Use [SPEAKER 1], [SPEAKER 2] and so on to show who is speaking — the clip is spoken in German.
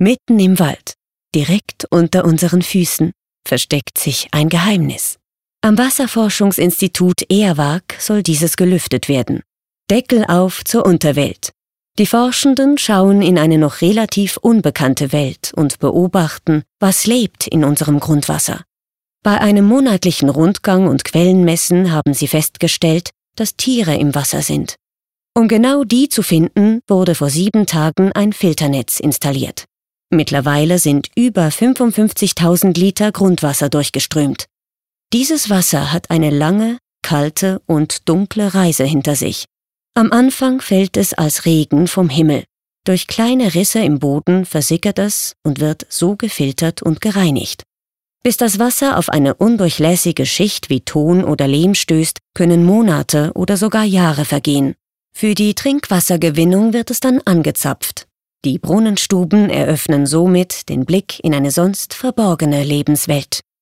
[SPEAKER 1] Mitten im Wald, direkt unter unseren Füßen, versteckt sich ein Geheimnis. Am Wasserforschungsinstitut EAWAG soll dieses gelüftet werden. Deckel auf zur Unterwelt. Die Forschenden schauen in eine noch relativ unbekannte Welt und beobachten, was lebt in unserem Grundwasser. Bei einem monatlichen Rundgang und Quellenmessen haben sie festgestellt, dass Tiere im Wasser sind. Um genau die zu finden, wurde vor 7 Tagen ein Filternetz installiert. Mittlerweile sind über 55.000 Liter Grundwasser durchgeströmt. Dieses Wasser hat eine lange, kalte und dunkle Reise hinter sich. Am Anfang fällt es als Regen vom Himmel. Durch kleine Risse im Boden versickert es und wird so gefiltert und gereinigt. Bis das Wasser auf eine undurchlässige Schicht wie Ton oder Lehm stößt, können Monate oder sogar Jahre vergehen. Für die Trinkwassergewinnung wird es dann angezapft. Die Brunnenstuben eröffnen somit den Blick in eine sonst verborgene Lebenswelt.